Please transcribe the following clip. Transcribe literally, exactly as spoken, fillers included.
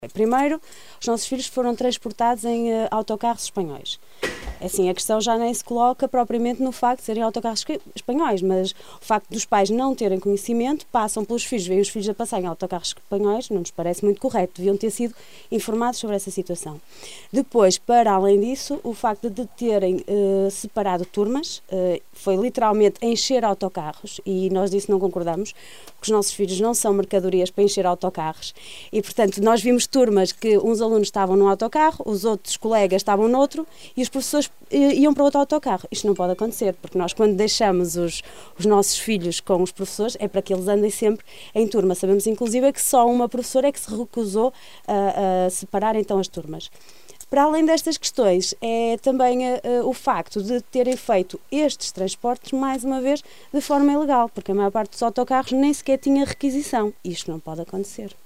Primeiro, os nossos filhos foram transportados em uh, autocarros espanhóis. Assim, a questão já nem se coloca propriamente no facto de serem autocarros espanhóis, mas o facto dos pais não terem conhecimento, passam pelos filhos, veem os filhos a passar em autocarros espanhóis, não nos parece muito correto, deviam ter sido informados sobre essa situação. Depois, para além disso, o facto de terem uh, separado turmas, uh, foi literalmente encher autocarros, e nós disso não concordamos, porque os nossos filhos não são mercadorias para encher autocarros, e portanto nós vimos turmas que uns alunos estavam num autocarro, os outros colegas estavam noutro, e os professores iam para outro autocarro. Isto não pode acontecer, porque nós, quando deixamos os, os nossos filhos com os professores, é para que eles andem sempre em turma. Sabemos, inclusive, que só uma professora é que se recusou a, a separar então as turmas. Para além destas questões, é também uh, o facto de terem feito estes transportes, mais uma vez, de forma ilegal, porque a maior parte dos autocarros nem sequer tinha requisição. Isto não pode acontecer.